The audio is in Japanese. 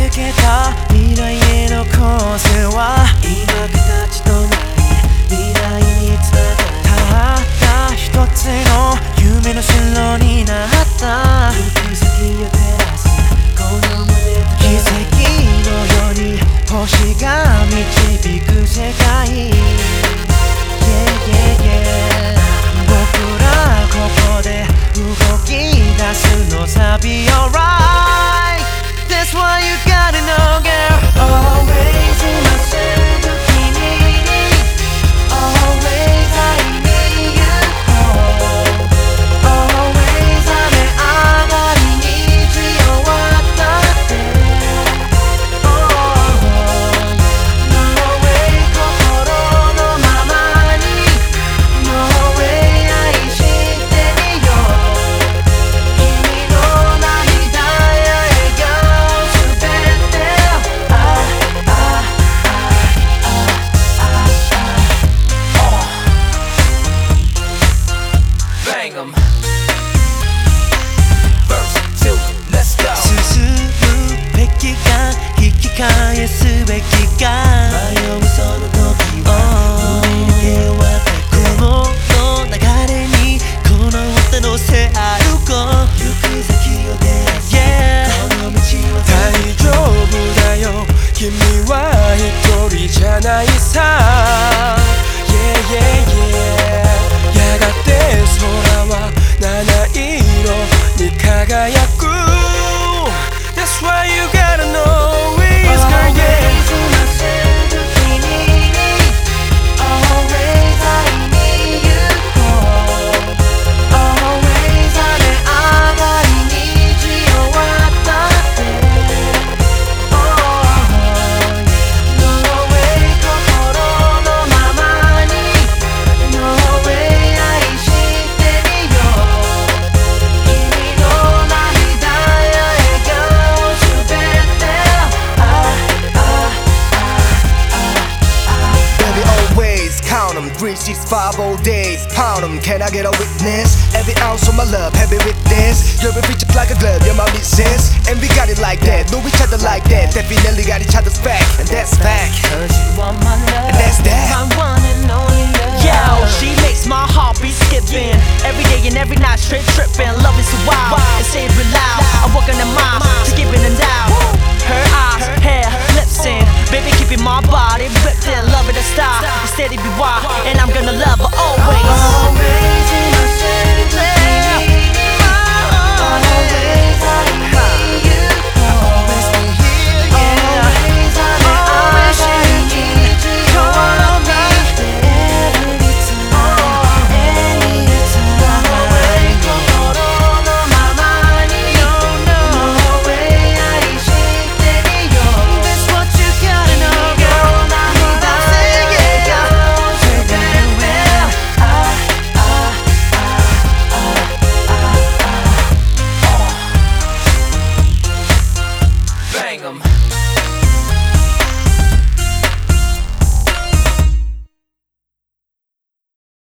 けた未来への構成は今形となり未来につながるたった一つの夢の城になった行く先を照らすこの胸と奇跡のように星が導く世界僕らここで動き出すのさ Be alright That's why you gotta know girl Always in my center 君に Always I need you Always 雨上がりに強わったって No way 心のままに No way 愛してみよう君の涙や笑顔すべてBang 'em Verse 2 Let's go 進むべきか引き返すべきか迷うその時は踏み抜け終わってこの流れにこの手のせ歩こう行く先を照らす、この道は大丈夫だよ君は一人じゃないさ やがて空は七色に輝く That's why you gotta know it's girl Always in my center 君に Always I need you Always 雨上がりに強わったって No way 心のままに No way 愛してみよう君の涙や笑顔すべて Baby always count 'em 365 all days pound 'em Can I get a witness? Every ounce of my love heavy with this You're a bitch like a glove you're my missus And we got it like that know each other like that Definitely got each other's back And that's fact Cause you are my love And that's that My one and only love Yo, she makes my heart be skipping every day and every night, straight tripping. Love is so wild and say it real loud.